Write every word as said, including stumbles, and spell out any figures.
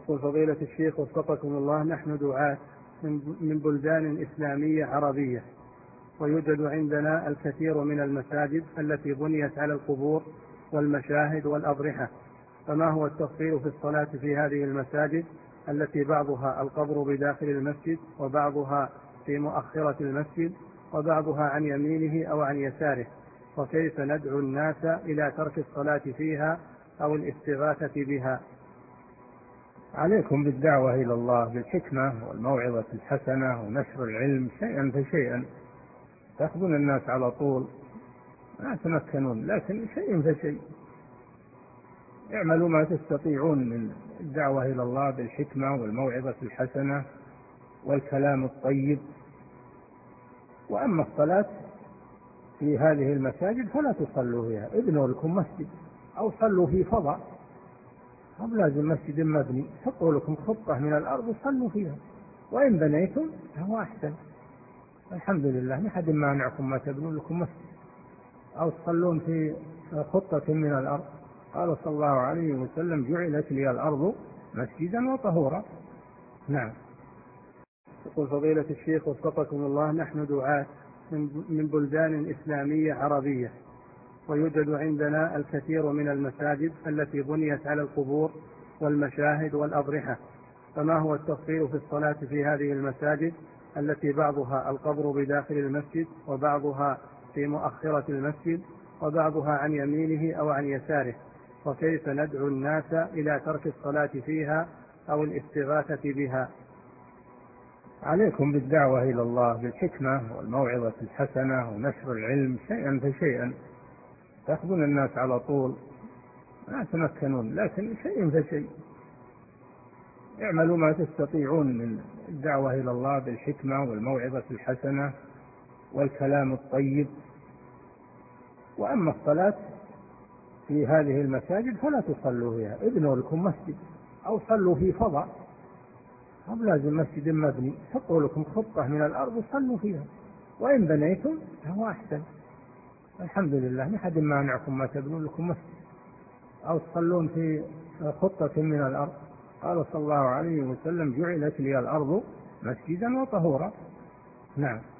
يقول فضيلة الشيخ وفقكم الله، نحن دعاة من بلدان إسلامية عربية، ويوجد عندنا الكثير من المساجد التي بنيت على القبور والمشاهد والأضرحة، فما هو التفصيل في الصلاة في هذه المساجد التي بعضها القبر بداخل المسجد وبعضها في مؤخرة المسجد وبعضها عن يمينه أو عن يساره، وكيف ندعو الناس إلى ترك الصلاة فيها أو الاستغاثة بها؟ عليكم بالدعوة إلى الله بالحكمة والموعظة الحسنة ونشر العلم شيئا فشيئا. تأخذون الناس على طول ما تمكنون، لكن شيء فشيء. اعملوا ما تستطيعون من الدعوة إلى الله بالحكمة والموعظة الحسنة والكلام الطيب. وأما الصلاة في هذه المساجد فلا تصلوا فيها، ابنوا لكم مسجد أو صلوا في فضاء، هم لازم مسجد مبني، حطوا لكم خطة من الأرض وصلوا فيها، وإن بنيتم فهو أحسن. الحمد لله ما حد مانعكم ما تبنوا لكم مسجد أو تصلون في خطة من الأرض. قال صلى الله عليه وسلم: جعلت لي الأرض مسجدا وطهورا. نعم. يقول فضيلة الشيخ وفقكم الله، نحن دعاة من بلدان إسلامية عربية، ويوجد عندنا الكثير من المساجد التي بنيت على القبور والمشاهد والأضرحة، فما هو التفصيل في الصلاة في هذه المساجد التي بعضها القبر بداخل المسجد وبعضها في مؤخرة المسجد وبعضها عن يمينه أو عن يساره، وكيف ندعو الناس إلى ترك الصلاة فيها أو الاستغاثة بها؟ عليكم بالدعوة إلى الله بالحكمة والموعظة الحسنة ونشر العلم شيئا فشيئا. تأخذون الناس على طول ما تمكنون، لكن شيء فشيء. اعملوا ما تستطيعون من الدعوة إلى الله بالحكمة والموعظة الحسنة والكلام الطيب. وأما الصلاة في هذه المساجد فلا تصلوا فيها، ابنوا لكم مسجد أو صلوا في فضاء، هم لازم مسجد مبني، حطوا لكم خطة من الأرض وصلوا فيها، وإن بنيتم فهو أحسن. الحمد لله ما حد مانعكم ما تبنوا لكم مسجد أو تصلون في خطة من الأرض. قال صلى الله عليه وسلم: جعلت لي الأرض مسجدا وطهورا. نعم.